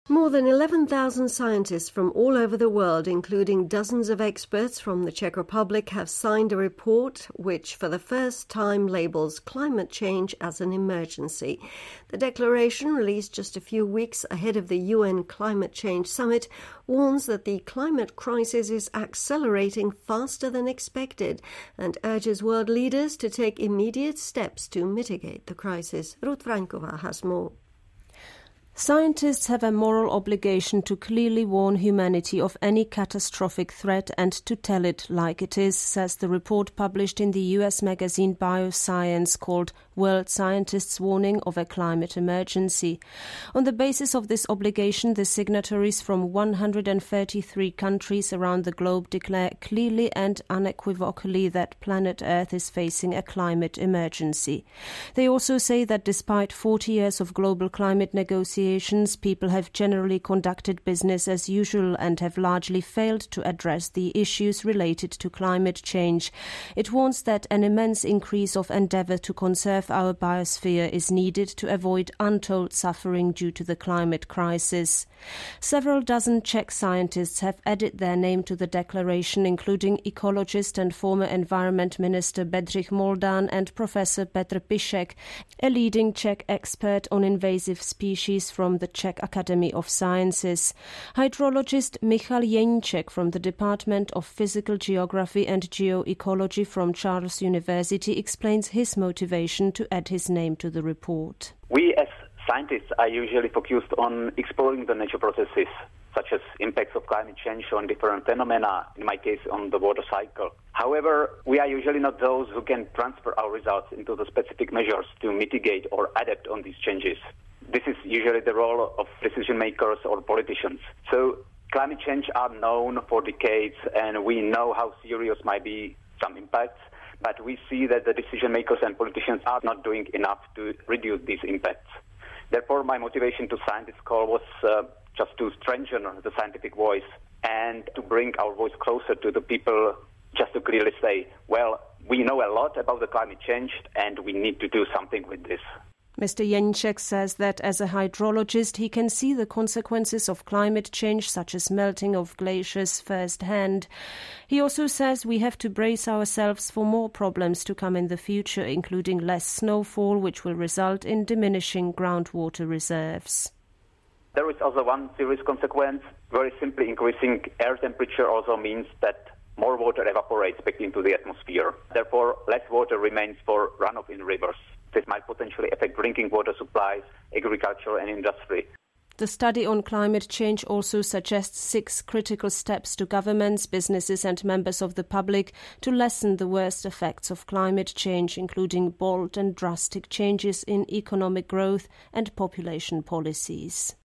More than 11,000 scientists from all over the world, including dozens of experts from the Czech Republic, have signed a report which for the first time labels climate change as an emergency. The declaration, released just a few weeks ahead of the UN Climate Change Summit, warns that the climate crisis is accelerating faster than expected and urges world leaders to take immediate steps to mitigate the crisis. Ruth Frankova has more. Scientists have a moral obligation to clearly warn humanity of any catastrophic threat and to tell it like it is, says the report published in the US magazine Bioscience called World Scientists' Warning of a Climate Emergency. On the basis of this obligation, the signatories from 133 countries around the globe declare clearly and unequivocally that planet Earth is facing a climate emergency. They also say that despite 40 years of global climate negotiations, people have generally conducted business as usual and have largely failed to address the issues related to climate change. It warns that an immense increase of endeavour to conserve our biosphere is needed to avoid untold suffering due to the climate crisis. Several dozen Czech scientists have added their name to the declaration, including ecologist and former Environment Minister Bedřich Moldán and Professor Petr Pišek, a leading Czech expert on invasive species from the Czech Academy of Sciences. Hydrologist Michal Jeníček from the Department of Physical Geography and Geoecology from Charles University explains his motivation to add his name to the report. We as scientists are usually focused on exploring the nature processes, such as impacts of climate change on different phenomena, in my case on the water cycle. However, we are usually not those who can transfer our results into the specific measures to mitigate or adapt on these changes. This is usually the role of decision makers or politicians. So climate change are known for decades and we know how serious might be some impacts, but we see that the decision makers and politicians are not doing enough to reduce these impacts. Therefore, my motivation to sign this call was just to strengthen the scientific voice and to bring our voice closer to the people, just to clearly say, well, we know a lot about the climate change and we need to do something with this. Mr. Jeníček says that as a hydrologist, he can see the consequences of climate change, such as melting of glaciers, firsthand. He also says we have to brace ourselves for more problems to come in the future, including less snowfall, which will result in diminishing groundwater reserves. There is also one serious consequence. Very simply, increasing air temperature also means that more water evaporates back into the atmosphere. Therefore, less water remains for runoff in rivers. This might potentially affect drinking water supplies, agriculture and industry. The study on climate change also suggests 6 critical steps to governments, businesses and members of the public to lessen the worst effects of climate change, including bold and drastic changes in economic growth and population policies.